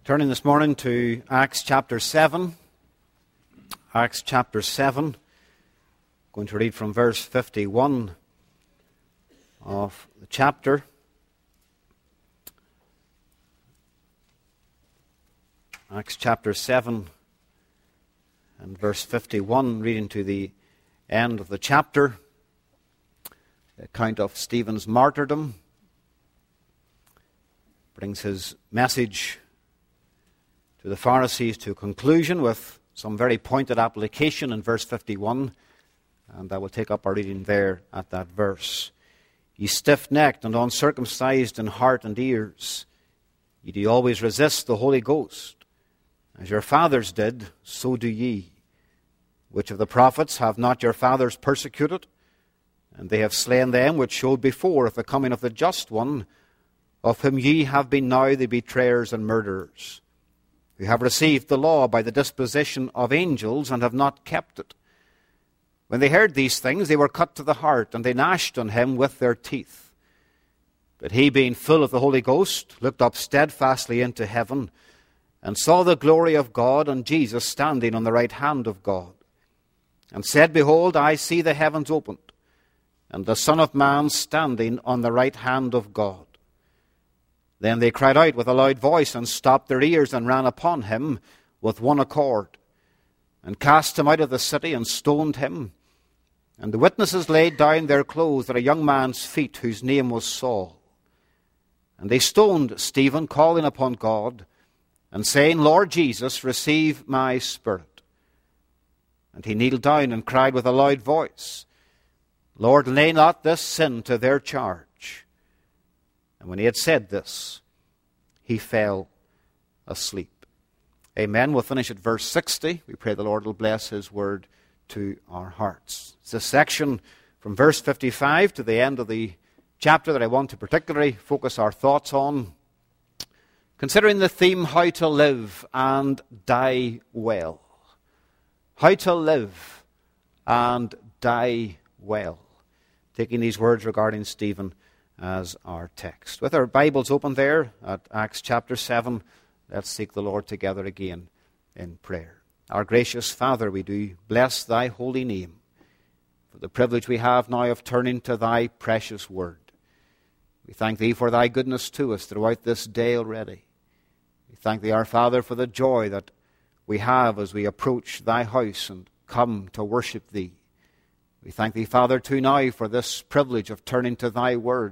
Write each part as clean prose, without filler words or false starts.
Turning this morning to Acts chapter 7. Acts chapter 7. Going to read from verse 51 of the chapter. Acts chapter 7 and verse 51, reading to the end of the chapter. The account of Stephen's martyrdom brings his message to the Pharisees to conclusion with some very pointed application in verse 51, and I will take up our reading there at that verse. Ye stiff-necked and uncircumcised in heart and ears, ye do always resist the Holy Ghost. As your fathers did, so do ye. Which of the prophets have not your fathers persecuted? And they have slain them which showed before of the coming of the Just One, of whom ye have been now the betrayers and murderers, who have received the law by the disposition of angels, and have not kept it. When they heard these things, they were cut to the heart, and they gnashed on him with their teeth. But he, being full of the Holy Ghost, looked up steadfastly into heaven, and saw the glory of God, and Jesus standing on the right hand of God, and said, Behold, I see the heavens opened, and the Son of Man standing on the right hand of God. Then they cried out with a loud voice, and stopped their ears, and ran upon him with one accord, and cast him out of the city, and stoned him. And the witnesses laid down their clothes at a young man's feet, whose name was Saul. And they stoned Stephen, calling upon God, and saying, Lord Jesus, receive my spirit. And he kneeled down and cried with a loud voice, Lord, lay not this sin to their charge. And when he had said this, he fell asleep. Amen. We'll finish at verse 60. We pray the Lord will bless his word to our hearts. It's a section from verse 55 to the end of the chapter that I want to particularly focus our thoughts on, considering the theme, how to live and die well. How to live and die well. Taking these words regarding Stephen as our text. With our Bibles open there at Acts chapter 7, let's seek the Lord together again in prayer. Our gracious Father, we do bless thy holy name for the privilege we have now of turning to thy precious word. We thank thee for thy goodness to us throughout this day already. We thank thee, our Father, for the joy that we have as we approach thy house and come to worship thee. We thank thee, Father, too now for this privilege of turning to thy word.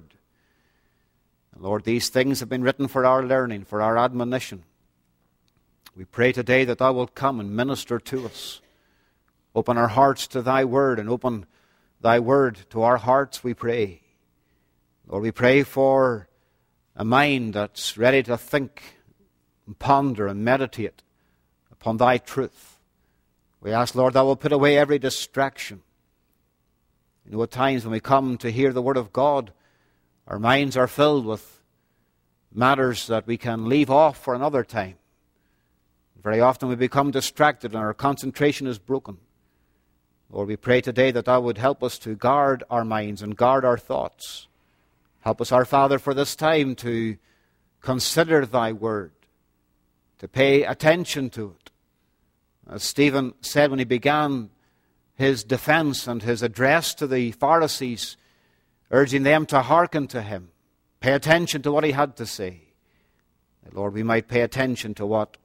And Lord, these things have been written for our learning, for our admonition. We pray today that thou wilt come and minister to us. Open our hearts to thy word, and open thy word to our hearts, we pray. Lord, we pray for a mind that's ready to think and ponder and meditate upon thy truth. We ask, Lord, thou wilt put away every distraction. You know, at times when we come to hear the word of God, our minds are filled with matters that we can leave off for another time. Very often we become distracted and our concentration is broken. Lord, we pray today that thou would help us to guard our minds and guard our thoughts. Help us, our Father, for this time to consider thy word, to pay attention to it. As Stephen said when he began his defense and his address to the Pharisees, urging them to hearken to him, pay attention to what he had to say. Lord, we might pay attention to what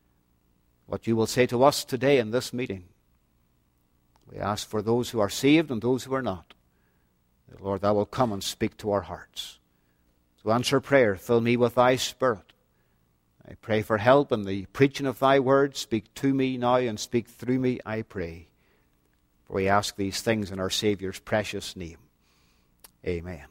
you will say to us today in this meeting. We ask for those who are saved and those who are not. Lord, thou wilt come and speak to our hearts. So answer prayer, fill me with thy Spirit. I pray for help in the preaching of thy word. Speak to me now and speak through me, I pray. For we ask these things in our Saviour's precious name. Amen.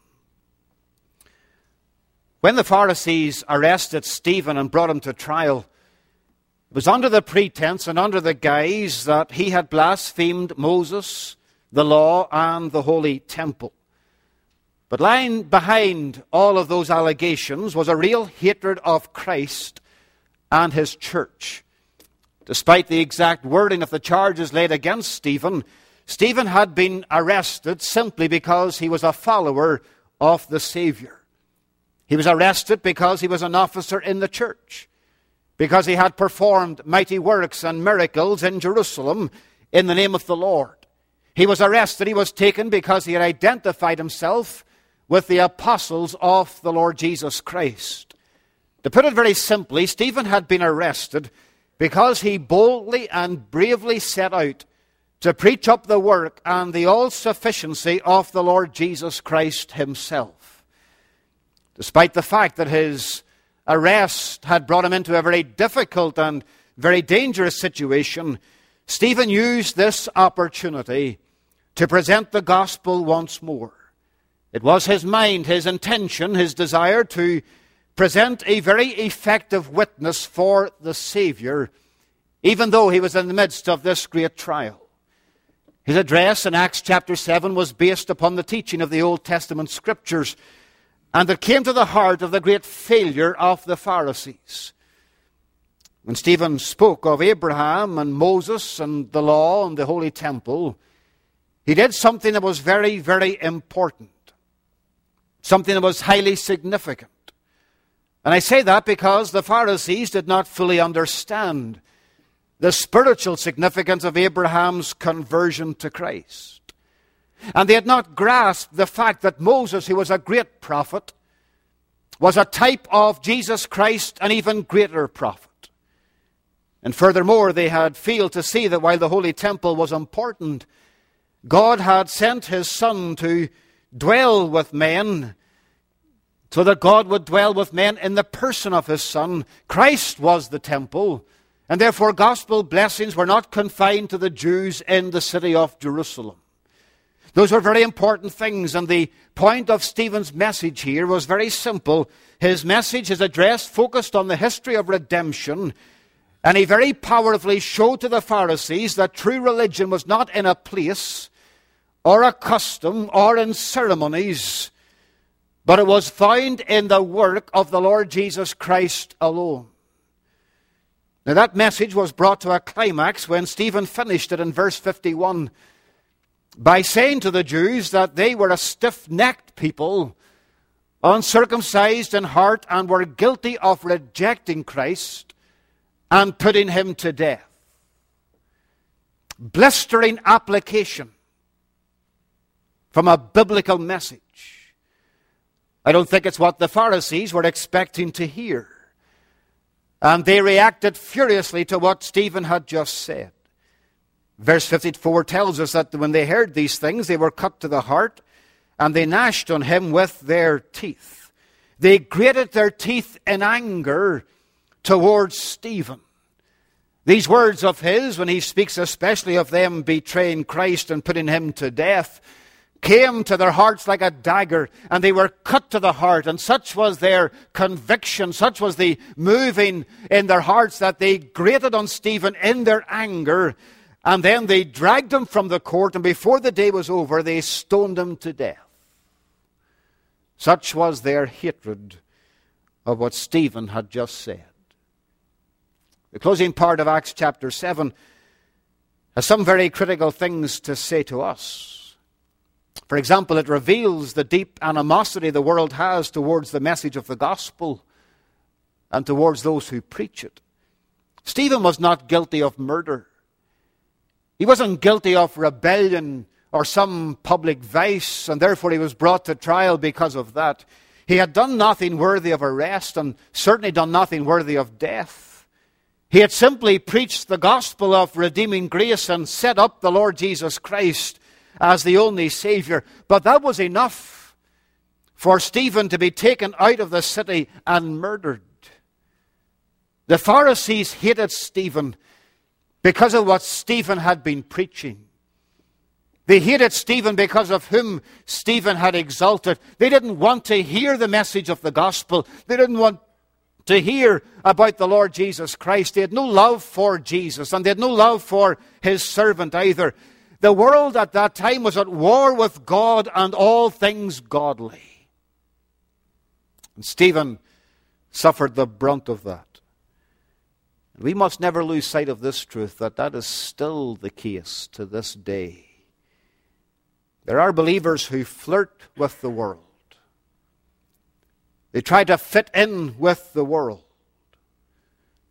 When the Pharisees arrested Stephen and brought him to trial, it was under the pretense and under the guise that he had blasphemed Moses, the law, and the holy temple. But lying behind all of those allegations was a real hatred of Christ and his church. Despite the exact wording of the charges laid against Stephen, Stephen had been arrested simply because he was a follower of the Savior. He was arrested because he was an officer in the church. because he had performed mighty works and miracles in Jerusalem in the name of the Lord. He was arrested. He was taken because he had identified himself with the apostles of the Lord Jesus Christ. To put it very simply, Stephen had been arrested because he boldly and bravely set out to preach up the work and the all-sufficiency of the Lord Jesus Christ himself. Despite the fact that his arrest had brought him into a very difficult and very dangerous situation, Stephen used this opportunity to present the gospel once more. It was his mind, his intention, his desire to present a very effective witness for the Savior, even though he was in the midst of this great trial. His address in Acts chapter 7 was based upon the teaching of the Old Testament Scriptures, and it came to the heart of the great failure of the Pharisees. When Stephen spoke of Abraham and Moses and the law and the Holy Temple, he did something that was very, very important, something that was highly significant. And I say that because the Pharisees did not fully understand the spiritual significance of Abraham's conversion to Christ. And they had not grasped the fact that Moses, who was a great prophet, was a type of Jesus Christ, an even greater prophet. And furthermore, they had failed to see that while the Holy Temple was important, God had sent his Son to dwell with men, so that God would dwell with men in the person of his Son. Christ was the temple, and therefore gospel blessings were not confined to the Jews in the city of Jerusalem. Those were very important things, and the point of Stephen's message here was very simple. His message, his address, focused on the history of redemption, and he very powerfully showed to the Pharisees that true religion was not in a place, or a custom, or in ceremonies, but it was found in the work of the Lord Jesus Christ alone. Now that message was brought to a climax when Stephen finished it in verse 51 by saying to the Jews that they were a stiff-necked people, uncircumcised in heart, and were guilty of rejecting Christ and putting him to death. Blistering application from a biblical message. I don't think it's what the Pharisees were expecting to hear. And they reacted furiously to what Stephen had just said. Verse 54 tells us that when they heard these things, they were cut to the heart, and they gnashed on him with their teeth. They grated their teeth in anger towards Stephen. These words of his, when he speaks especially of them betraying Christ and putting him to death, came to their hearts like a dagger, and they were cut to the heart. And such was their conviction, such was the moving in their hearts, that they grated on Stephen in their anger, and then they dragged him from the court, and before the day was over, they stoned him to death. Such was their hatred of what Stephen had just said. The closing part of Acts chapter 7 has some very critical things to say to us. For example, it reveals the deep animosity the world has towards the message of the gospel and towards those who preach it. Stephen was not guilty of murder. He wasn't guilty of rebellion or some public vice, and therefore he was brought to trial because of that. He had done nothing worthy of arrest, and certainly done nothing worthy of death. He had simply preached the gospel of redeeming grace and set up the Lord Jesus Christ as the only Savior. But that was enough for Stephen to be taken out of the city and murdered. The Pharisees hated Stephen because of what Stephen had been preaching. They hated Stephen because of whom Stephen had exalted. They didn't want to hear the message of the gospel. They didn't want to hear about the Lord Jesus Christ. They had no love for Jesus, and they had no love for his servant either. The world at that time was at war with God and all things godly. And Stephen suffered the brunt of that. And we must never lose sight of this truth, that that is still the case to this day. There are believers who flirt with the world. They try to fit in with the world.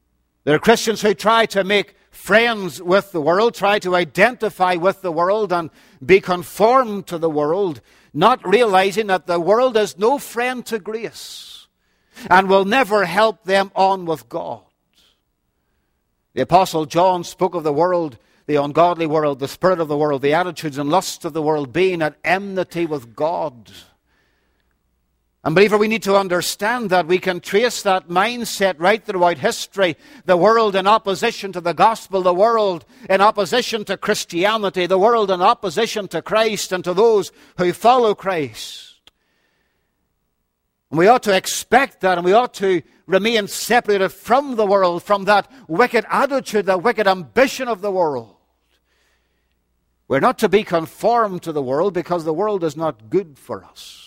There are Christians who try to make friends with the world, try to identify with the world and be conformed to the world, not realizing that the world is no friend to grace and will never help them on with God. The Apostle John spoke of the world, the ungodly world, the spirit of the world, the attitudes and lusts of the world being at enmity with God. And believer, we need to understand that we can trace that mindset right throughout history. The world in opposition to the gospel, the world in opposition to Christianity, the world in opposition to Christ and to those who follow Christ. And we ought to expect that, and we ought to remain separated from the world, from that wicked attitude, that wicked ambition of the world. We're not to be conformed to the world because the world is not good for us.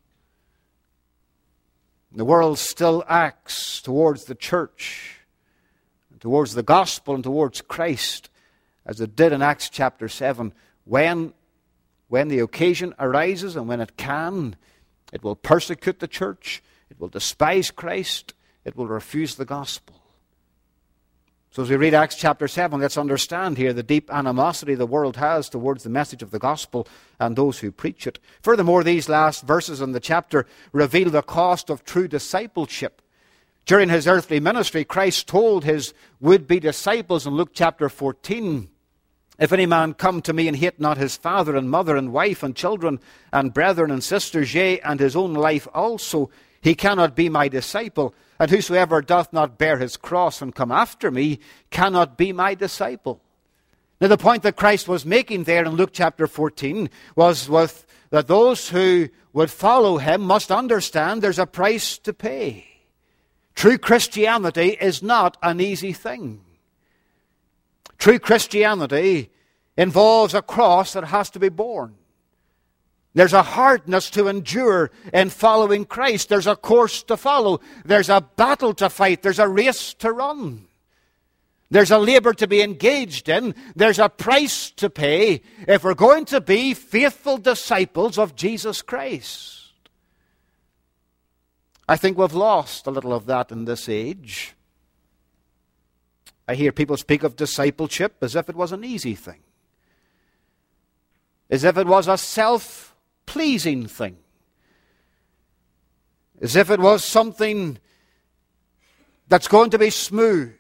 The world still acts towards the church, towards the gospel, and towards Christ, as it did in Acts chapter 7. When the occasion arises and when it can, it will persecute the church, it will despise Christ, it will refuse the gospel. So as we read Acts chapter 7, let's understand here the deep animosity the world has towards the message of the gospel and those who preach it. Furthermore, these last verses in the chapter reveal the cost of true discipleship. During his earthly ministry, Christ told his would-be disciples in Luke chapter 14, "If any man come to me and hate not his father and mother and wife and children and brethren and sisters, yea, and his own life also, he cannot be my disciple. And whosoever doth not bear his cross and come after me cannot be my disciple." Now the point that Christ was making there in Luke chapter 14 was that those who would follow him must understand there's a price to pay. True Christianity is not an easy thing. True Christianity involves a cross that has to be borne. There's a hardness to endure in following Christ. There's a course to follow. There's a battle to fight. There's a race to run. There's a labor to be engaged in. There's a price to pay if we're going to be faithful disciples of Jesus Christ. I think we've lost a little of that in this age. I hear people speak of discipleship as if it was an easy thing, as if it was a self-pleasing thing, as if it was something that's going to be smooth,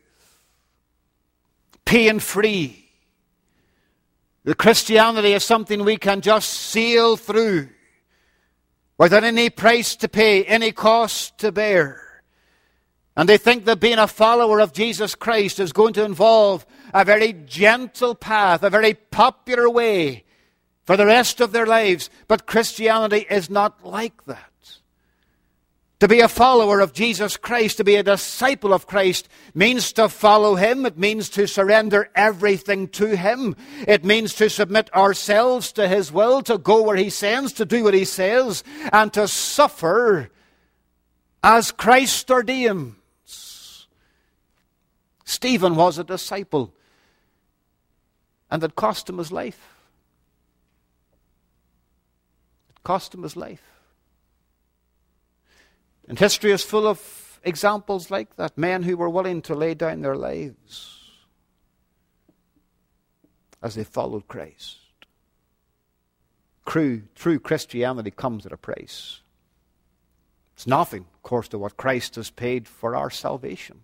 pain-free. The Christianity is something we can just sail through without any price to pay, any cost to bear. And they think that being a follower of Jesus Christ is going to involve a very gentle path, a very popular way for the rest of their lives. But Christianity is not like that. To be a follower of Jesus Christ, to be a disciple of Christ, means to follow him. It means to surrender everything to him. It means to submit ourselves to his will, to go where he sends, to do what he says, and to suffer as Christ ordains. Stephen was a disciple, and it cost him his life. It cost him his life. And history is full of examples like that. Men who were willing to lay down their lives as they followed Christ. True Christianity comes at a price. It's nothing, of course, to what Christ has paid for our salvation.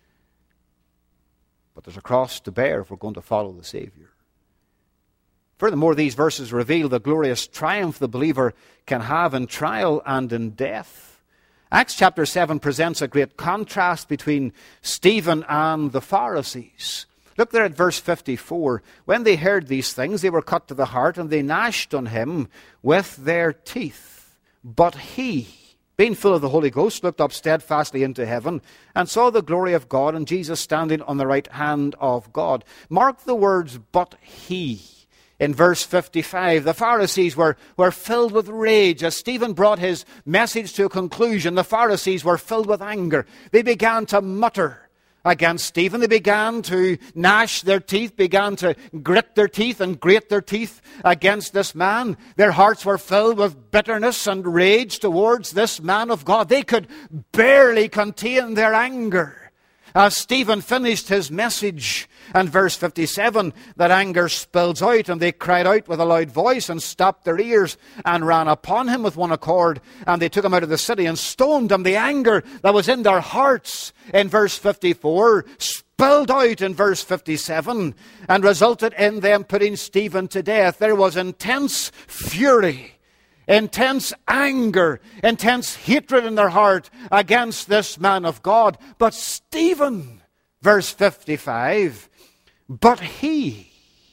But there's a cross to bear if we're going to follow the Savior. Furthermore, these verses reveal the glorious triumph the believer can have in trial and in death. Acts chapter 7 presents a great contrast between Stephen and the Pharisees. Look there at verse 54. When they heard these things, they were cut to the heart, and they gnashed on him with their teeth. But he, being full of the Holy Ghost, looked up steadfastly into heaven, and saw the glory of God, and Jesus standing on the right hand of God. Mark the words, but he. In verse 55, the Pharisees were filled with rage. As Stephen brought his message to a conclusion, the Pharisees were filled with anger. They began to mutter against Stephen. They began to gnash their teeth, began to grit their teeth and grate their teeth against this man. Their hearts were filled with bitterness and rage towards this man of God. They could barely contain their anger. As Stephen finished his message, and verse 57, that anger spills out, and they cried out with a loud voice and stopped their ears and ran upon him with one accord, and they took him out of the city and stoned him. The anger that was in their hearts in verse 54 spilled out in verse 57 and resulted in them putting Stephen to death. There was intense fury, intense anger, intense hatred in their heart against this man of God. But Stephen, verse 55, but he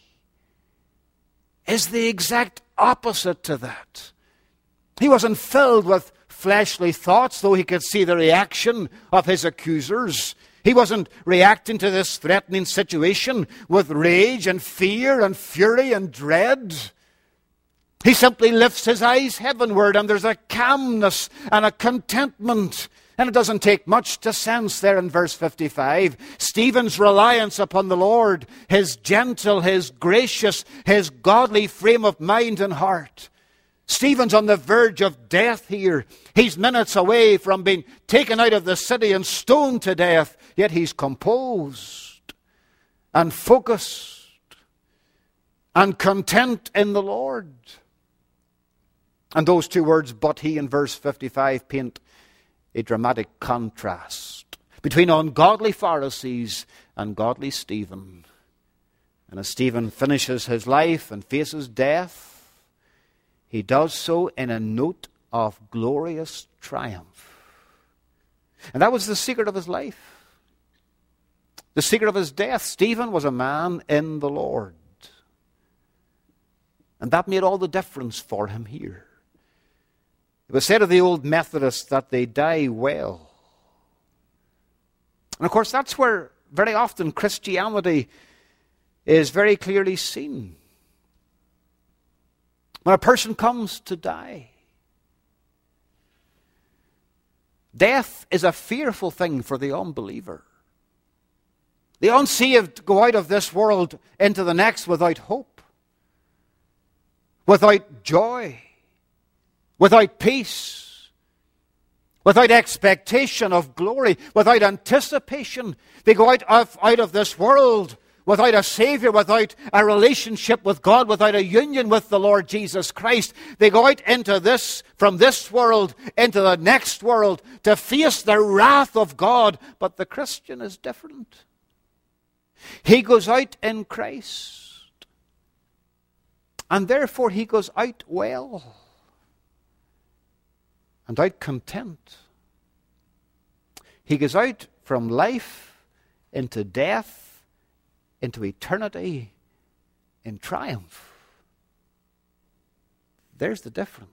is the exact opposite to that. He wasn't filled with fleshly thoughts, though he could see the reaction of his accusers. He wasn't reacting to this threatening situation with rage and fear and fury and dread. He simply lifts his eyes heavenward, and there's a calmness and a contentment. And it doesn't take much to sense there in verse 55. Stephen's reliance upon the Lord, his gentle, his gracious, his godly frame of mind and heart. Stephen's on the verge of death here. He's minutes away from being taken out of the city and stoned to death. Yet he's composed and focused and content in the Lord. And those two words, but he, in verse 55, paint a dramatic contrast between ungodly Pharisees and godly Stephen. And as Stephen finishes his life and faces death, he does so in a note of glorious triumph. And that was the secret of his life. The secret of his death. Stephen was a man in the Lord. And that made all the difference for him here. It was said of the old Methodists that they die well. And of course, that's where very often Christianity is very clearly seen. When a person comes to die, death is a fearful thing for the unbeliever. The unsaved go out of this world into the next without hope, without joy, without peace, without expectation of glory, without anticipation. They go out of this world without a Savior, without a relationship with God, without a union with the Lord Jesus Christ. They go out into this, from this world into the next world to face the wrath of God. But the Christian is different. He goes out in Christ, and therefore he goes out well and out content. He goes out from life into death, into eternity, in triumph. There's the difference.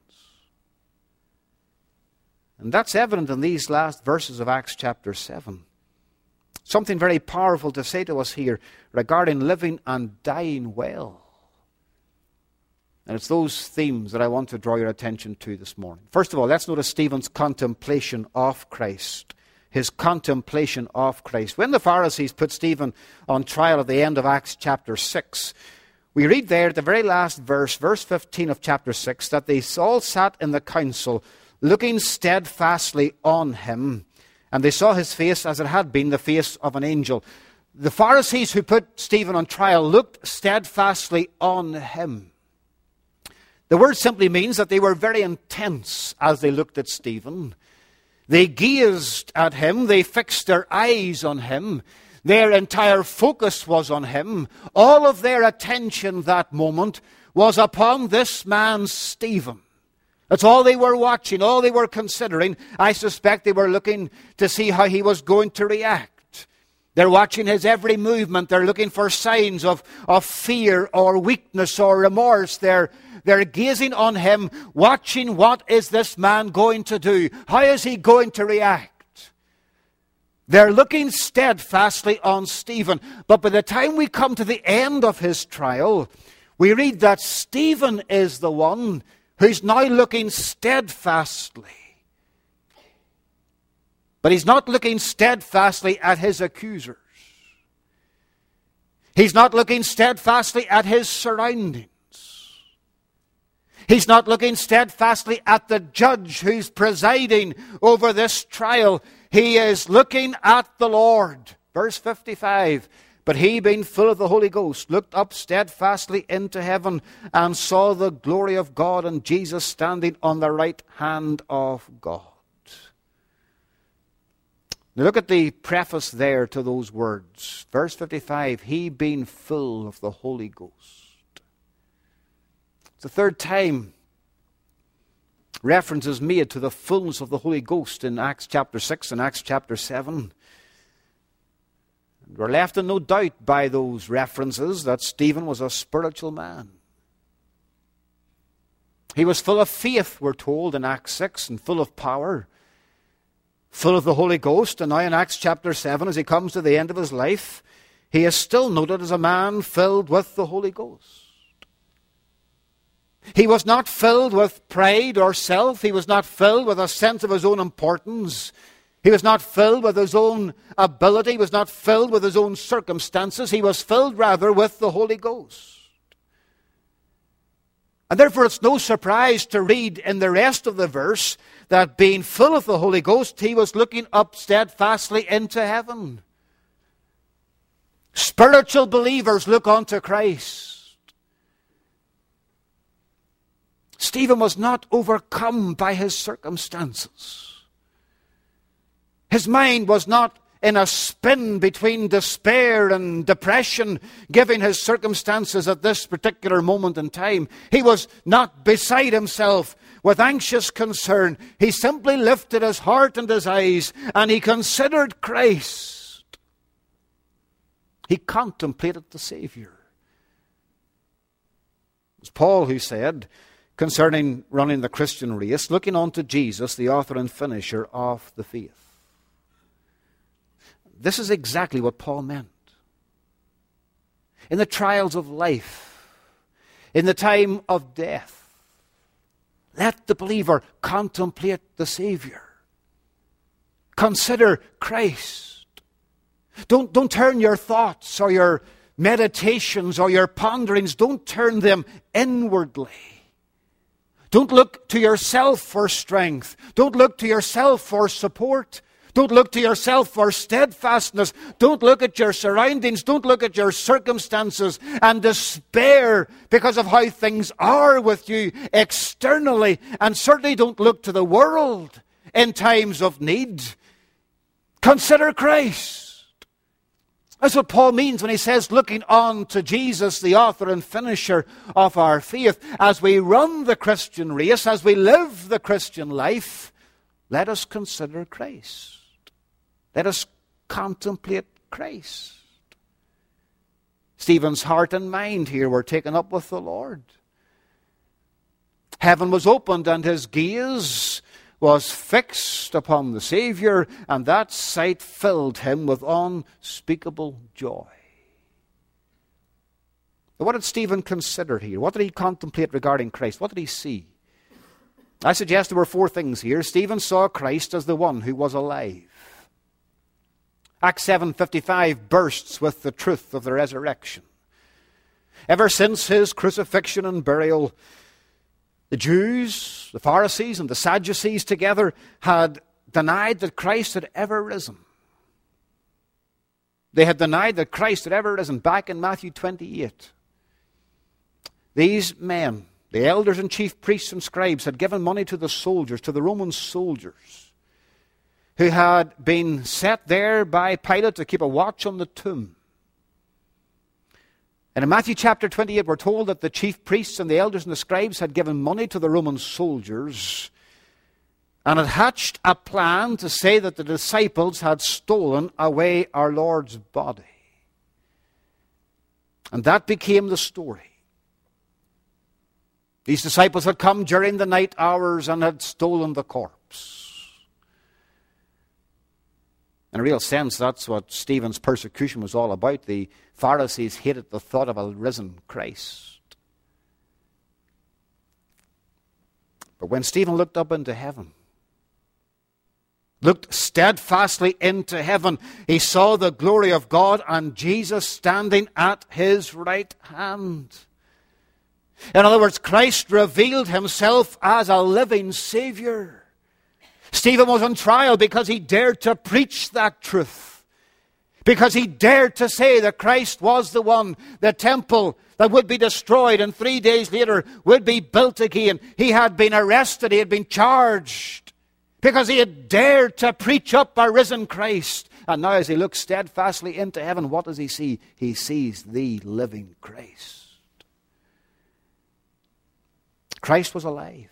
And that's evident in these last verses of Acts chapter 7. Something very powerful to say to us here regarding living and dying well. And it's those themes that I want to draw your attention to this morning. First of all, let's notice Stephen's contemplation of Christ. His contemplation of Christ. When the Pharisees put Stephen on trial at the end of Acts chapter 6, we read there at the very last verse, verse 15 of chapter 6, that they all sat in the council looking steadfastly on him, and they saw his face as it had been the face of an angel. The Pharisees who put Stephen on trial looked steadfastly on him. The word simply means that they were very intense as they looked at Stephen. They gazed at him. They fixed their eyes on him. Their entire focus was on him. All of their attention that moment was upon this man, Stephen. That's all they were watching, all they were considering. I suspect they were looking to see how he was going to react. They're watching his every movement. They're looking for signs of fear or weakness or remorse. They're gazing on him, watching what is this man going to do? How is he going to react? They're looking steadfastly on Stephen. But by the time we come to the end of his trial, we read that Stephen is the one who's now looking steadfastly. But he's not looking steadfastly at his accusers. He's not looking steadfastly at his surroundings. He's not looking steadfastly at the judge who's presiding over this trial. He is looking at the Lord. Verse 55. But he, being full of the Holy Ghost, looked up steadfastly into heaven and saw the glory of God and Jesus standing on the right hand of God. Now look at the preface there to those words. Verse 55, he being full of the Holy Ghost. It's the third time reference is made to the fullness of the Holy Ghost in Acts chapter 6 and Acts chapter 7. We're left in no doubt by those references that Stephen was a spiritual man. He was full of faith, we're told in Acts 6, and full of power, full of the Holy Ghost. And now in Acts chapter 7, as he comes to the end of his life, he is still noted as a man filled with the Holy Ghost. He was not filled with pride or self. He was not filled with a sense of his own importance. He was not filled with his own ability. He was not filled with his own circumstances. He was filled rather with the Holy Ghost. And therefore it's no surprise to read in the rest of the verse that being full of the Holy Ghost, he was looking up steadfastly into heaven. Spiritual believers look unto Christ. Stephen was not overcome by his circumstances. His mind was not in a spin between despair and depression, given his circumstances at this particular moment in time. He was not beside himself with anxious concern. He simply lifted his heart and his eyes, and he considered Christ. He contemplated the Savior. It was Paul who said, concerning running the Christian race, looking unto Jesus, the author and finisher of the faith. This is exactly what Paul meant. In the trials of life, in the time of death, let the believer contemplate the Savior. Consider Christ. Don't turn your thoughts or your meditations or your ponderings, don't turn them inwardly. Don't look to yourself for strength. Don't look to yourself for support. Don't look to yourself for steadfastness. Don't look at your surroundings. Don't look at your circumstances and despair because of how things are with you externally. And certainly don't look to the world in times of need. Consider Christ. That's what Paul means when he says, looking on to Jesus, the author and finisher of our faith. As we run the Christian race, as we live the Christian life, let us consider Christ. Let us contemplate Christ. Stephen's heart and mind here were taken up with the Lord. Heaven was opened and his gaze was fixed upon the Savior, and that sight filled him with unspeakable joy. But what did Stephen consider here? What did he contemplate regarding Christ? What did he see? I suggest there were four things here. Stephen saw Christ as the one who was alive. Acts 7:55 bursts with the truth of the resurrection. Ever since his crucifixion and burial, the Jews, the Pharisees, and the Sadducees together had denied that Christ had ever risen. They had denied that Christ had ever risen back in Matthew 28. These men, the elders and chief priests and scribes, had given money to the soldiers, to the Roman soldiers, who had been set there by Pilate to keep a watch on the tomb. And in Matthew chapter 28, we're told that the chief priests and the elders and the scribes had given money to the Roman soldiers and had hatched a plan to say that the disciples had stolen away our Lord's body. And that became the story. These disciples had come during the night hours and had stolen the corpse. In a real sense, that's what Stephen's persecution was all about. The Pharisees hated the thought of a risen Christ. But when Stephen looked up into heaven, looked steadfastly into heaven, he saw the glory of God and Jesus standing at his right hand. In other words, Christ revealed himself as a living Savior. Stephen was on trial because he dared to preach that truth. Because he dared to say that Christ was the one, the temple that would be destroyed and 3 days later would be built again. He had been arrested, he had been charged, because he had dared to preach up a risen Christ. And now as he looks steadfastly into heaven, what does he see? He sees the living Christ. Christ was alive.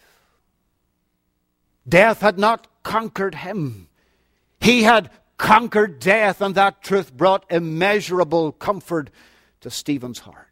Death had not conquered him. He had conquered death, and that truth brought immeasurable comfort to Stephen's heart.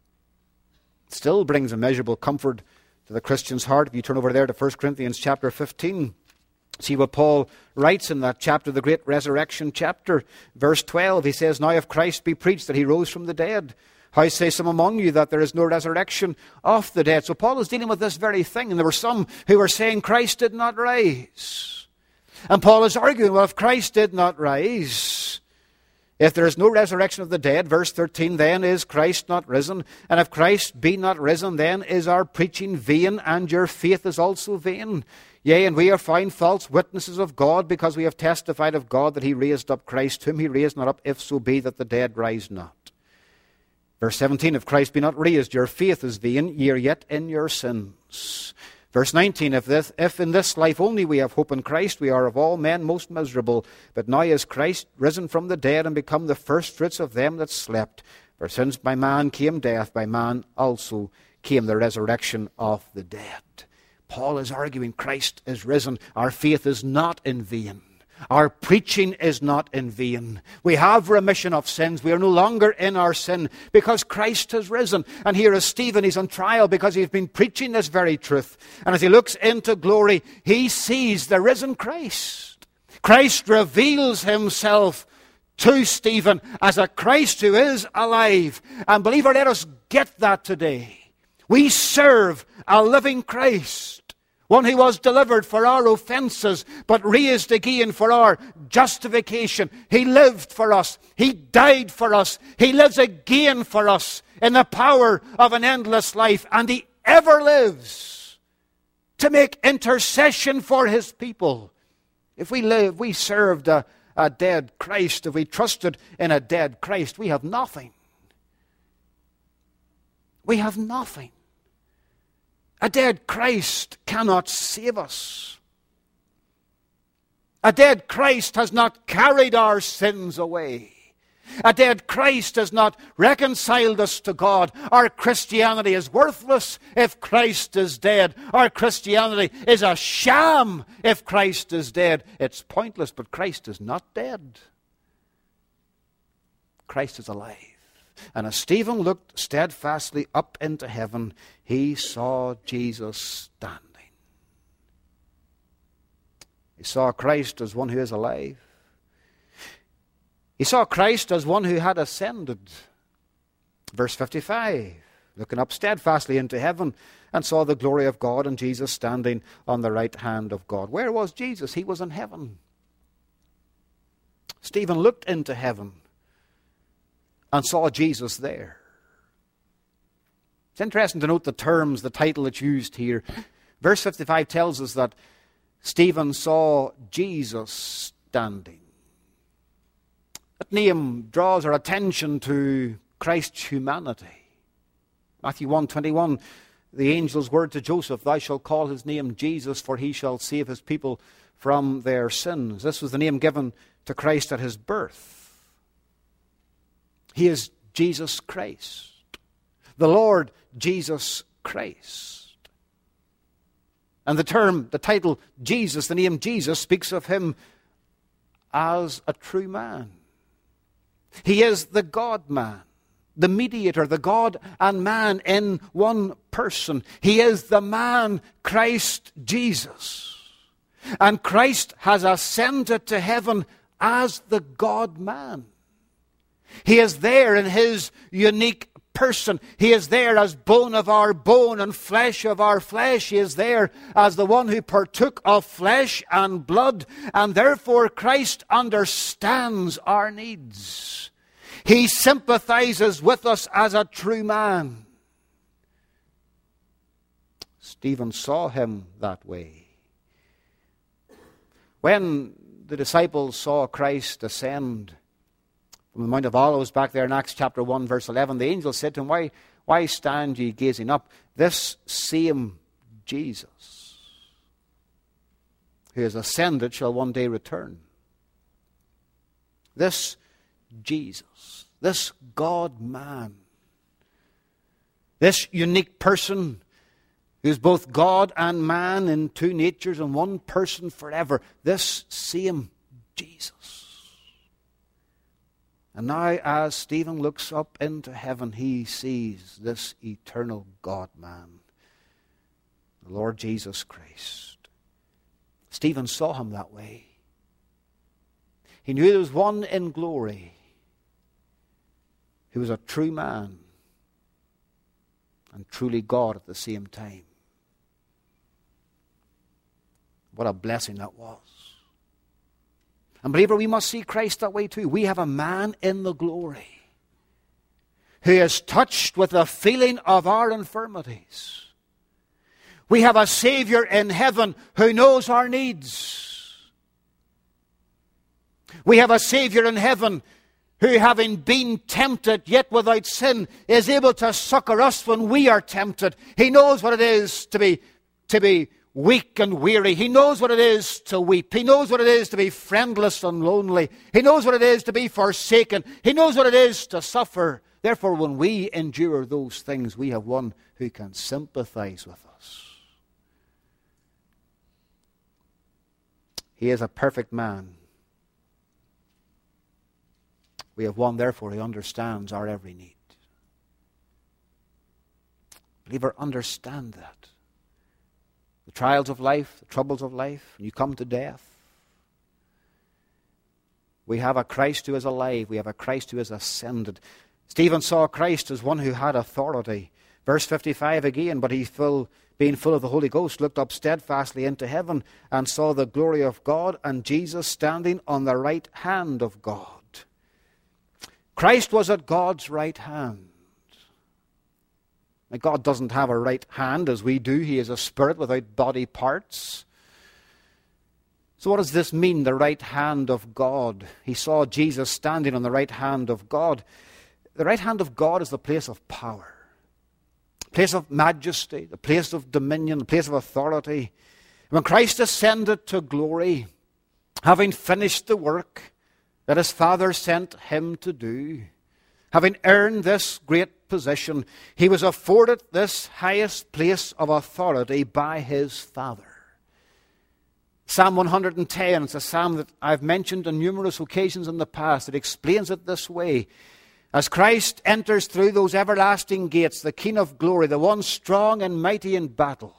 It still brings immeasurable comfort to the Christian's heart. If you turn over there to 1 Corinthians chapter 15, see what Paul writes in that chapter, the great resurrection chapter, verse 12. He says, "Now if Christ be preached that he rose from the dead, how say some among you that there is no resurrection of the dead?" So Paul is dealing with this very thing. And there were some who were saying Christ did not rise. And Paul is arguing, well, if Christ did not rise, if there is no resurrection of the dead, verse 13, then is Christ not risen? And if Christ be not risen, then is our preaching vain, and your faith is also vain. Yea, and we are found false witnesses of God, because we have testified of God that he raised up Christ, whom he raised not up, if so be that the dead rise not. Verse 17, if Christ be not raised, your faith is vain, ye are yet in your sins. Verse 19, if in this life only we have hope in Christ, we are of all men most miserable. But now is Christ risen from the dead and become the firstfruits of them that slept. For since by man came death, by man also came the resurrection of the dead. Paul is arguing Christ is risen. Our faith is not in vain. Our preaching is not in vain. We have remission of sins. We are no longer in our sin because Christ has risen. And here is Stephen. He's on trial because he's been preaching this very truth. And as he looks into glory, he sees the risen Christ. Christ reveals himself to Stephen as a Christ who is alive. And believer, let us get that today. We serve a living Christ. One who was delivered for our offenses, but raised again for our justification. He lived for us. He died for us. He lives again for us in the power of an endless life. And he ever lives to make intercession for his people. If we served a dead Christ, if we trusted in a dead Christ, we have nothing. We have nothing. A dead Christ cannot save us. A dead Christ has not carried our sins away. A dead Christ has not reconciled us to God. Our Christianity is worthless if Christ is dead. Our Christianity is a sham if Christ is dead. It's pointless, but Christ is not dead. Christ is alive. And as Stephen looked steadfastly up into heaven, he saw Jesus standing. He saw Christ as one who is alive. He saw Christ as one who had ascended. Verse 55, looking up steadfastly into heaven and saw the glory of God and Jesus standing on the right hand of God. Where was Jesus? He was in heaven. Stephen looked into heaven and saw Jesus there. It's interesting to note the terms, the title that's used here. Verse 55 tells us that Stephen saw Jesus standing. That name draws our attention to Christ's humanity. Matthew 1:21, the angel's word to Joseph, "Thou shalt call his name Jesus, for he shall save his people from their sins." This was the name given to Christ at his birth. He is Jesus Christ, the Lord Jesus Christ. And the title Jesus, the name Jesus, speaks of him as a true man. He is the God-man, the mediator, the God and man in one person. He is the man, Christ Jesus. And Christ has ascended to heaven as the God-man. He is there in his unique person. He is there as bone of our bone and flesh of our flesh. He is there as the one who partook of flesh and blood. And therefore Christ understands our needs. He sympathizes with us as a true man. Stephen saw him that way. When the disciples saw Christ ascend from the Mount of Olives back there in Acts chapter 1 verse 11, the angel said to him, Why stand ye gazing up? This same Jesus who has ascended shall one day return. This Jesus, this God-man, this unique person who is both God and man in two natures and one person forever, this same Jesus. And now as Stephen looks up into heaven, he sees this eternal God-man, the Lord Jesus Christ. Stephen saw him that way. He knew there was one in glory who was a true man and truly God at the same time. What a blessing that was. And believer, we must see Christ that way too. We have a man in the glory who is touched with the feeling of our infirmities. We have a Savior in heaven who knows our needs. We have a Savior in heaven who, having been tempted yet without sin, is able to succor us when we are tempted. He knows what it is to be weak and weary. He knows what it is to weep. He knows what it is to be friendless and lonely. He knows what it is to be forsaken. He knows what it is to suffer. Therefore, when we endure those things, we have one who can sympathize with us. He is a perfect man. We have one, therefore, who understands our every need. Believer, understand that. The trials of life, the troubles of life, when you come to death, we have a Christ who is alive. We have a Christ who is ascended. Stephen saw Christ as one who had authority. Verse 55 again, but he, being full of the Holy Ghost, looked up steadfastly into heaven and saw the glory of God and Jesus standing on the right hand of God. Christ was at God's right hand. Now, God doesn't have a right hand as we do. He is a spirit without body parts. So what does this mean, the right hand of God? He saw Jesus standing on the right hand of God. The right hand of God is the place of power, the place of majesty, the place of dominion, the place of authority. When Christ ascended to glory, having finished the work that his Father sent him to do, having earned this great position, he was afforded this highest place of authority by his Father. Psalm 110, it's a psalm that I've mentioned on numerous occasions in the past. It explains it this way. As Christ enters through those everlasting gates, the King of glory, the one strong and mighty in battle,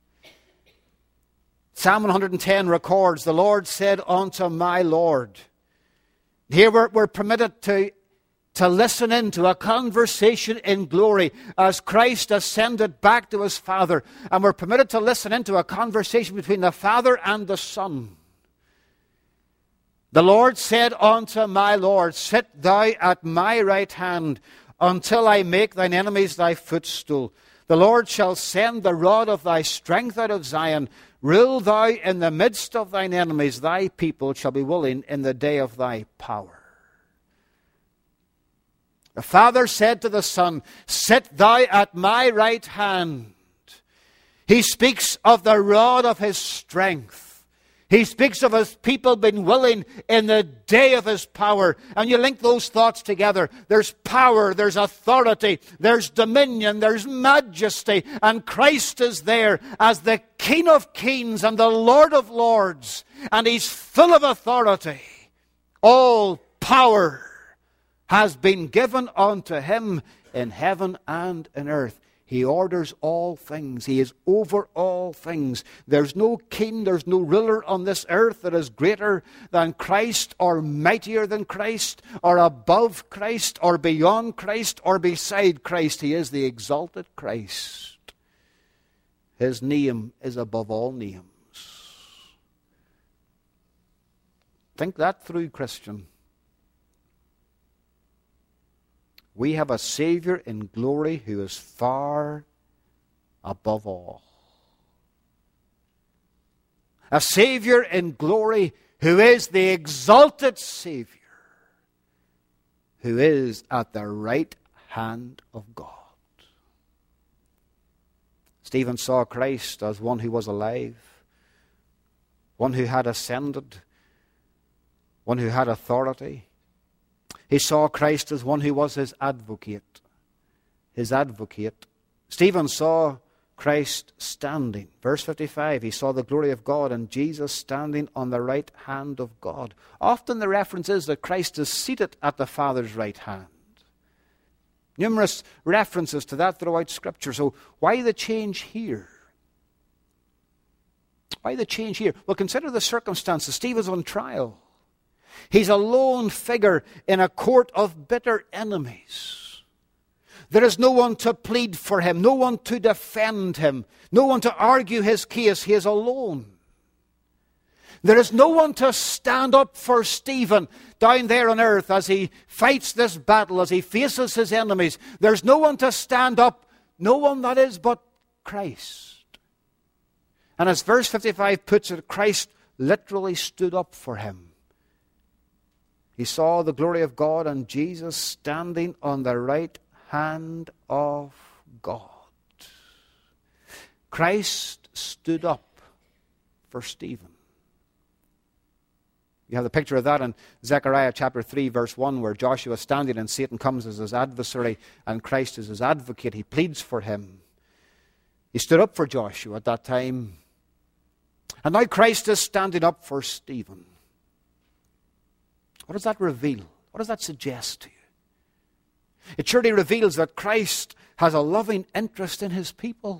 Psalm 110 records, the Lord said unto my Lord. Here we're permitted to listen into a conversation in glory as Christ ascended back to his Father. And we're permitted to listen into a conversation between the Father and the Son. The Lord said unto my Lord, sit thou at my right hand until I make thine enemies thy footstool. The Lord shall send the rod of thy strength out of Zion. Rule thou in the midst of thine enemies. Thy people shall be willing in the day of thy power. The Father said to the Son, sit thou at my right hand. He speaks of the rod of his strength. He speaks of his people being willing in the day of his power. And you link those thoughts together. There's power, there's authority, there's dominion, there's majesty. And Christ is there as the King of kings and the Lord of lords. And he's full of authority. All power has been given unto him in heaven and in earth. He orders all things. He is over all things. There's no king, there's no ruler on this earth that is greater than Christ or mightier than Christ or above Christ or beyond Christ or beside Christ. He is the exalted Christ. His name is above all names. Think that through, Christian. We have a Savior in glory who is far above all. A Savior in glory who is the exalted Savior, who is at the right hand of God. Stephen saw Christ as one who was alive, one who had ascended, one who had authority. He saw Christ as one who was his advocate. His advocate. Stephen saw Christ standing. Verse 55, he saw the glory of God and Jesus standing on the right hand of God. Often the reference is that Christ is seated at the Father's right hand. Numerous references to that throughout Scripture. So why the change here? Why the change here? Well, consider the circumstances. Stephen's on trial. He's a lone figure in a court of bitter enemies. There is no one to plead for him, no one to defend him, no one to argue his case. He is alone. There is no one to stand up for Stephen down there on earth as he fights this battle, as he faces his enemies. There's no one to stand up, no one that is but Christ. And as verse 55 puts it, Christ literally stood up for him. He saw the glory of God and Jesus standing on the right hand of God. Christ stood up for Stephen. You have the picture of that in Zechariah chapter 3, verse 1, where Joshua is standing and Satan comes as his adversary and Christ is his advocate. He pleads for him. He stood up for Joshua at that time. And now Christ is standing up for Stephen. What does that reveal? What does that suggest to you? It surely reveals that Christ has a loving interest in his people.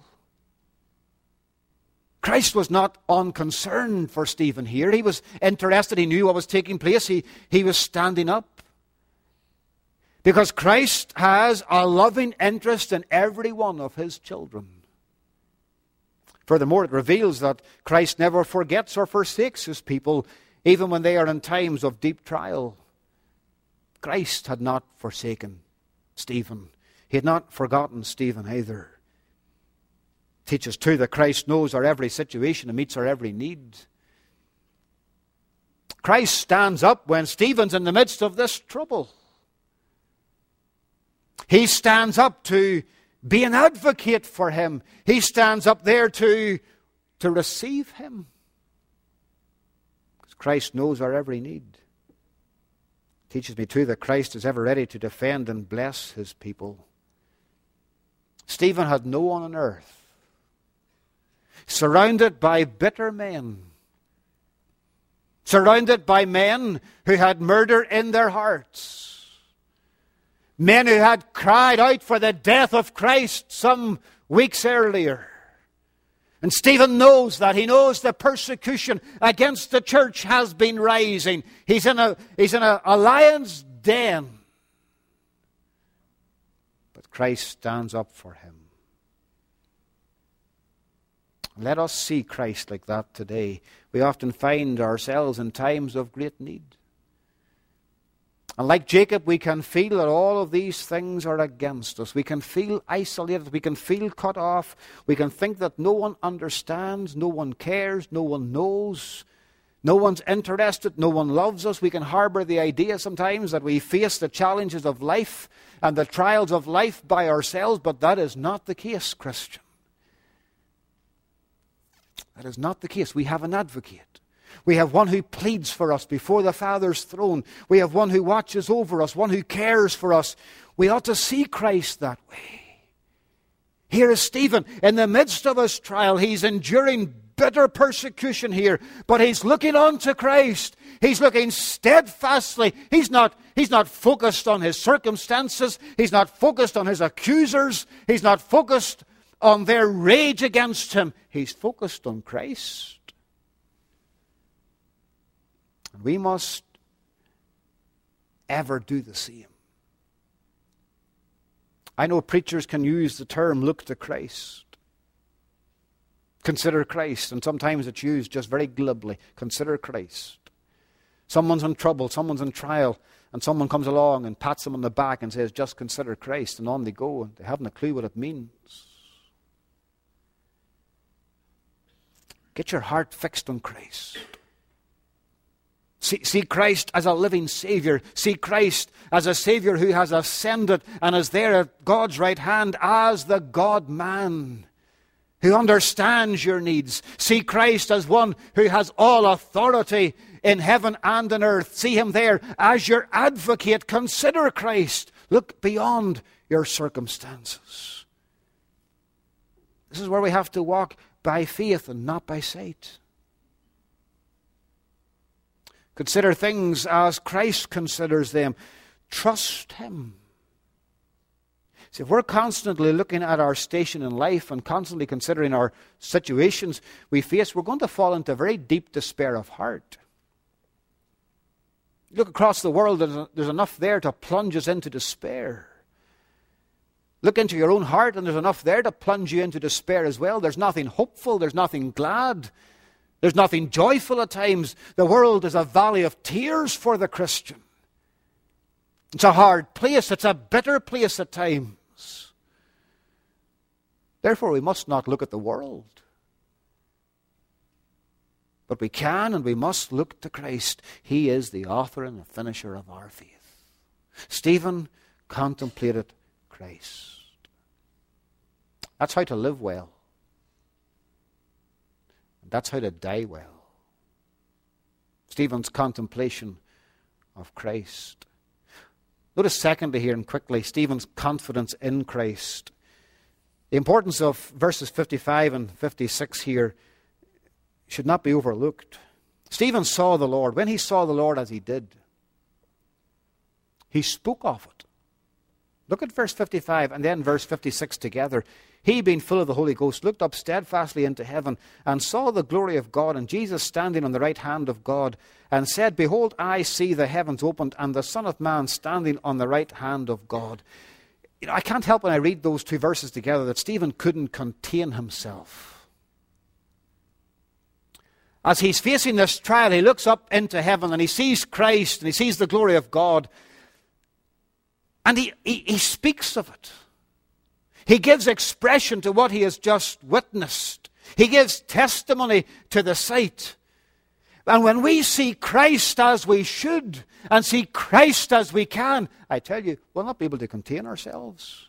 Christ was not unconcerned for Stephen here. He was interested. He knew what was taking place. He was standing up. Because Christ has a loving interest in every one of his children. Furthermore, it reveals that Christ never forgets or forsakes his people, even when they are in times of deep trial. Christ had not forsaken Stephen. He had not forgotten Stephen either. Teaches too that Christ knows our every situation and meets our every need. Christ stands up when Stephen's in the midst of this trouble. He stands up to be an advocate for him. He stands up there to receive him. Because Christ knows our every need. Teaches me too that Christ is ever ready to defend and bless his people. Stephen had no one on earth. Surrounded by bitter men. Surrounded by men who had murder in their hearts. Men who had cried out for the death of Christ some weeks earlier. And Stephen knows that. He knows the persecution against the church has been rising. He's in a lion's den. But Christ stands up for him. Let us see Christ like that today. We often find ourselves in times of great need. And like Jacob, we can feel that all of these things are against us. We can feel isolated. We can feel cut off. We can think that no one understands, no one cares, no one knows, no one's interested, no one loves us. We can harbor the idea sometimes that we face the challenges of life and the trials of life by ourselves, but that is not the case, Christian. That is not the case. We have an advocate. We have one who pleads for us before the Father's throne. We have one who watches over us, one who cares for us. We ought to see Christ that way. Here is Stephen. In the midst of his trial, he's enduring bitter persecution here, but he's looking on to Christ. He's looking steadfastly. He's not focused on his circumstances. He's not focused on his accusers. He's not focused on their rage against him. He's focused on Christ. And we must ever do the same. I know preachers can use the term look to Christ. Consider Christ. And sometimes it's used just very glibly. Consider Christ. Someone's in trouble, someone's in trial, and someone comes along and pats them on the back and says, just consider Christ. And on they go, and they haven't a clue what it means. Get your heart fixed on Christ. See Christ as a living Savior. See Christ as a Savior who has ascended and is there at God's right hand as the God-man who understands your needs. See Christ as one who has all authority in heaven and on earth. See him there as your advocate. Consider Christ. Look beyond your circumstances. This is where we have to walk by faith and not by sight. Consider things as Christ considers them. Trust him. See, if we're constantly looking at our station in life and constantly considering our situations we face, we're going to fall into very deep despair of heart. Look across the world, there's enough there to plunge us into despair. Look into your own heart, and there's enough there to plunge you into despair as well. There's nothing hopeful, there's nothing glad. There's nothing joyful at times. The world is a valley of tears for the Christian. It's a hard place. It's a bitter place at times. Therefore, we must not look at the world. But we can and we must look to Christ. He is the author and the finisher of our faith. Stephen contemplated Christ. That's how to live well. That's how to die well. Stephen's contemplation of Christ. Notice secondly here and quickly, Stephen's confidence in Christ. The importance of verses 55 and 56 here should not be overlooked. Stephen saw the Lord. When he saw the Lord as he did, he spoke of it. Look at verse 55 and then verse 56 together. He, being full of the Holy Ghost, looked up steadfastly into heaven and saw the glory of God and Jesus standing on the right hand of God, and said, Behold, I see the heavens opened and the Son of Man standing on the right hand of God. I can't help when I read those two verses together that Stephen couldn't contain himself. As he's facing this trial, he looks up into heaven and he sees Christ and he sees the glory of God. And he speaks of it. He gives expression to what he has just witnessed. He gives testimony to the sight. And when we see Christ as we should and see Christ as we can, I tell you, we'll not be able to contain ourselves.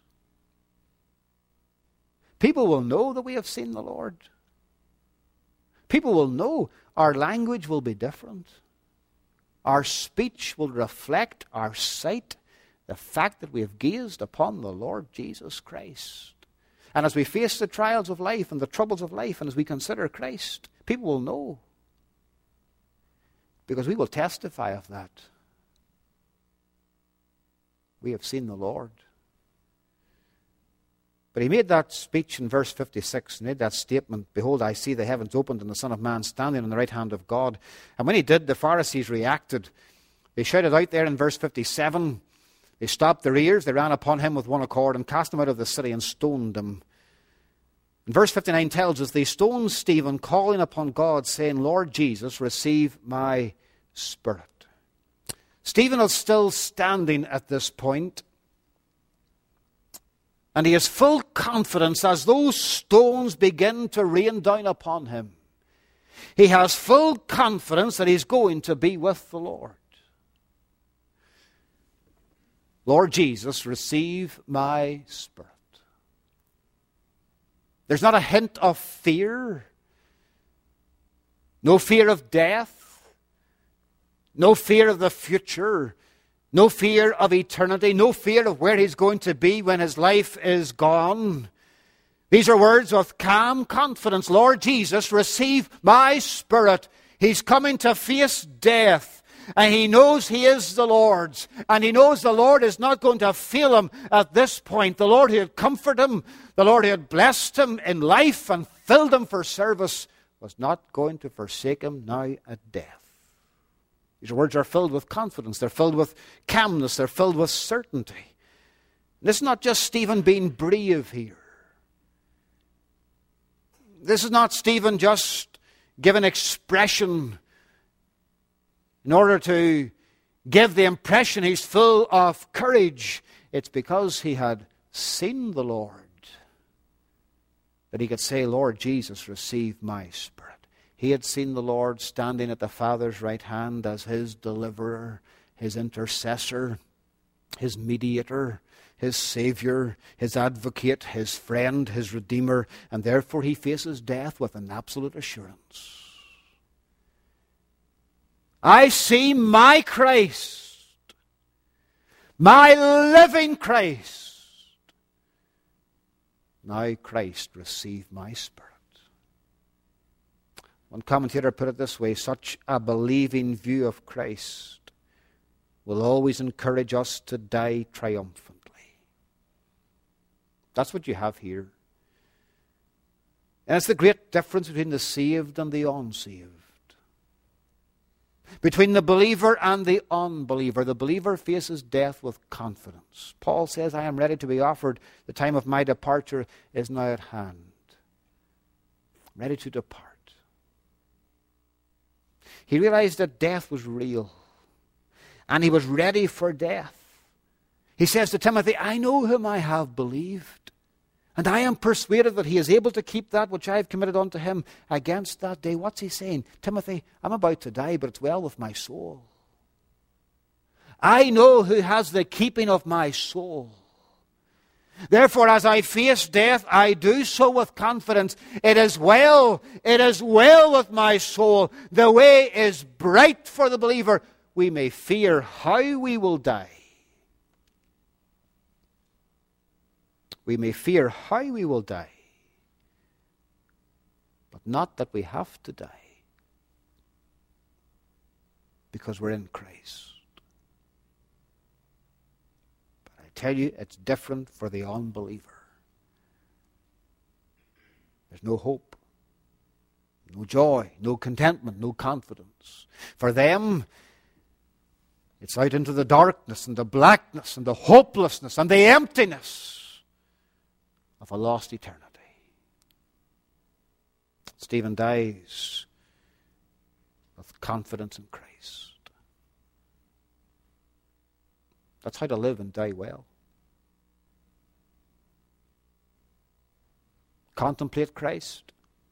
People will know that we have seen the Lord. People will know our language will be different. Our speech will reflect our sight, the fact that we have gazed upon the Lord Jesus Christ. And as we face the trials of life and the troubles of life, and as we consider Christ, people will know. Because we will testify of that. We have seen the Lord. But he made that speech in verse 56, made that statement, Behold, I see the heavens opened and the Son of Man standing on the right hand of God. And when he did, the Pharisees reacted. They shouted out there in verse 57, they stopped their ears, they ran upon him with one accord and cast him out of the city and stoned him. And verse 59 tells us, they stoned Stephen, calling upon God, saying, Lord Jesus, receive my spirit. Stephen is still standing at this point, and he has full confidence as those stones begin to rain down upon him. He has full confidence that he's going to be with the Lord. Lord Jesus, receive my spirit. There's not a hint of fear. No fear of death. No fear of the future. No fear of eternity. No fear of where he's going to be when his life is gone. These are words of calm confidence. Lord Jesus, receive my spirit. He's coming to face death. And he knows he is the Lord's. And he knows the Lord is not going to fail him at this point. The Lord who had comforted him, the Lord who had blessed him in life and filled him for service, was not going to forsake him now at death. These words are filled with confidence. They're filled with calmness. They're filled with certainty. And this is not just Stephen being brave here. This is not Stephen just giving expression in order to give the impression he's full of courage. It's because he had seen the Lord that he could say, Lord Jesus, receive my spirit. He had seen the Lord standing at the Father's right hand as his deliverer, his intercessor, his mediator, his Savior, his advocate, his friend, his Redeemer, and therefore he faces death with an absolute assurance. I see my Christ, my living Christ. Now Christ, receive my spirit. One commentator put it this way: such a believing view of Christ will always encourage us to die triumphantly. That's what you have here. And it's the great difference between the saved and the unsaved. Between the believer and the unbeliever. The believer faces death with confidence. Paul says, I am ready to be offered. The time of my departure is now at hand. Ready to depart. He realized that death was real. And he was ready for death. He says to Timothy, I know whom I have believed. And I am persuaded that he is able to keep that which I have committed unto him against that day. What's he saying? Timothy, I'm about to die, but it's well with my soul. I know who has the keeping of my soul. Therefore, as I face death, I do so with confidence. It is well with my soul. The way is bright for the believer. We may fear how we will die. We may fear how we will die, but not that we have to die, because we're in Christ. But I tell you, it's different for the unbeliever. There's no hope, no joy, no contentment, no confidence. For them, it's out into the darkness and the blackness and the hopelessness and the emptiness of a lost eternity. Stephen dies with confidence in Christ. That's how to live and die well. Contemplate Christ.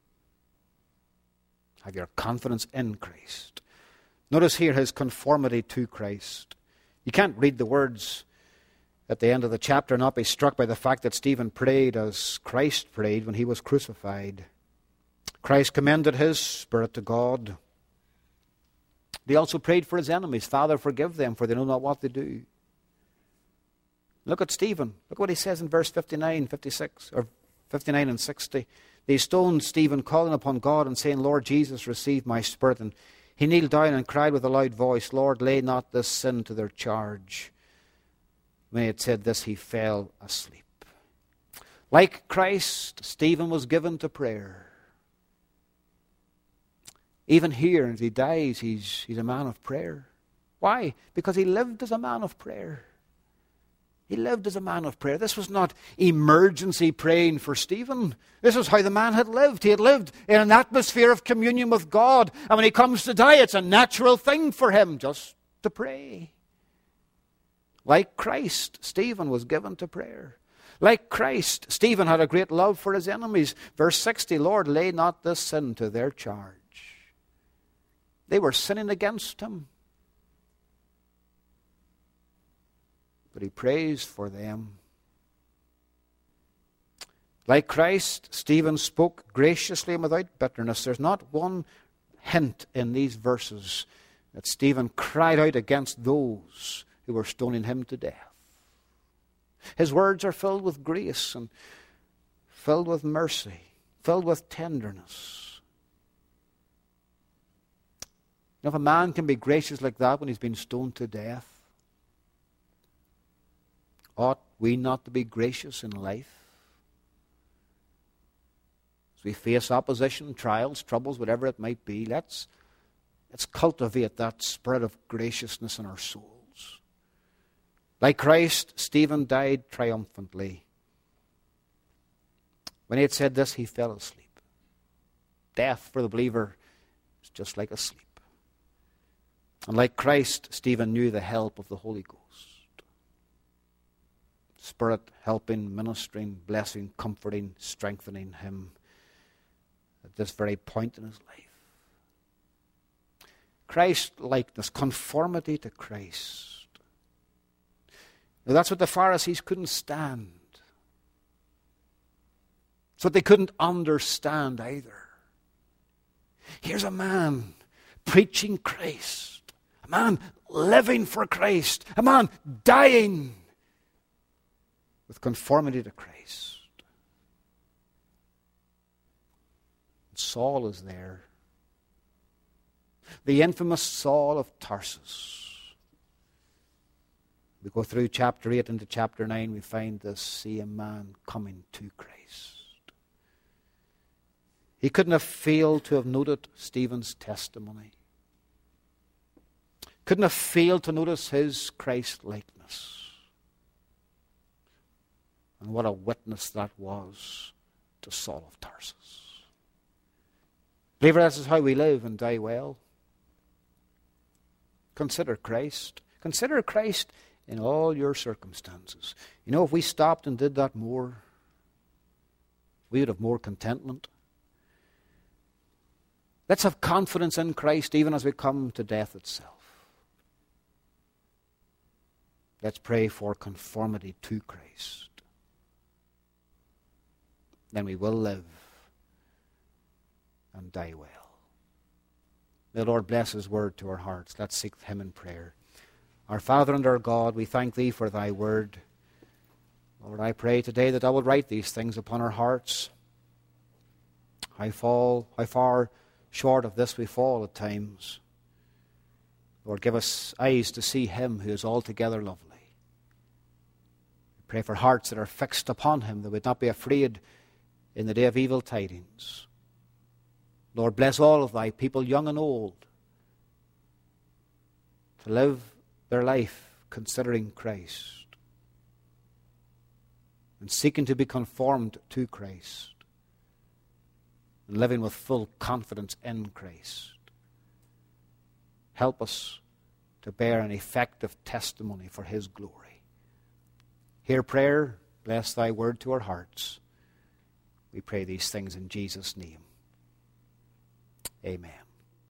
Have your confidence in Christ. Notice here his conformity to Christ. You can't read the words at the end of the chapter and not be struck by the fact that Stephen prayed as Christ prayed when he was crucified. Christ commended his spirit to God. He also prayed for his enemies. Father, forgive them, for they know not what they do. Look at Stephen. Look what he says in verse 59, 56, or 59 and 60. They stoned Stephen, calling upon God and saying, Lord Jesus, receive my spirit. And he kneeled down and cried with a loud voice, Lord, lay not this sin to their charge. When he had said this, he fell asleep. Like Christ, Stephen was given to prayer. Even here, as he dies, he's a man of prayer. Why? Because he lived as a man of prayer. He lived as a man of prayer. This was not emergency praying for Stephen. This was how the man had lived. He had lived in an atmosphere of communion with God. And when he comes to die, it's a natural thing for him just to pray. Like Christ, Stephen was given to prayer. Like Christ, Stephen had a great love for his enemies. Verse 60, Lord, lay not this sin to their charge. They were sinning against him. But he prays for them. Like Christ, Stephen spoke graciously and without bitterness. There's not one hint in these verses that Stephen cried out against those who were stoning him to death. His words are filled with grace and filled with mercy, filled with tenderness. Now, if a man can be gracious like that when he's been stoned to death, ought we not to be gracious in life? As we face opposition, trials, troubles, whatever it might be, let's cultivate that spirit of graciousness in our souls. Like Christ, Stephen died triumphantly. When he had said this, he fell asleep. Death for the believer is just like a sleep. And like Christ, Stephen knew the help of the Holy Ghost. Spirit helping, ministering, blessing, comforting, strengthening him at this very point in his life. Christ-likeness, conformity to Christ. Now, that's what the Pharisees couldn't stand. It's what they couldn't understand either. Here's a man preaching Christ, a man living for Christ, a man dying with conformity to Christ. And Saul is there. The infamous Saul of Tarsus. We go through chapter 8 into chapter 9, we find this same man coming to Christ. He couldn't have failed to have noted Stephen's testimony. Couldn't have failed to notice his Christ-likeness. And what a witness that was to Saul of Tarsus. Believer, this is how we live and die well. Consider Christ. Consider Christ in all your circumstances. You know, if we stopped and did that more, we would have more contentment. Let's have confidence in Christ even as we come to death itself. Let's pray for conformity to Christ. Then we will live and die well. May the Lord bless His word to our hearts. Let's seek Him in prayer. Our Father and our God, we thank Thee for Thy word. Lord, I pray today that Thou would write these things upon our hearts. How far short of this we fall at times. Lord, give us eyes to see Him who is altogether lovely. We pray for hearts that are fixed upon Him, that would not be afraid in the day of evil tidings. Lord, bless all of Thy people, young and old, to live their life considering Christ and seeking to be conformed to Christ and living with full confidence in Christ. Help us to bear an effective testimony for His glory. Hear prayer. Bless Thy word to our hearts. We pray these things in Jesus' name. Amen.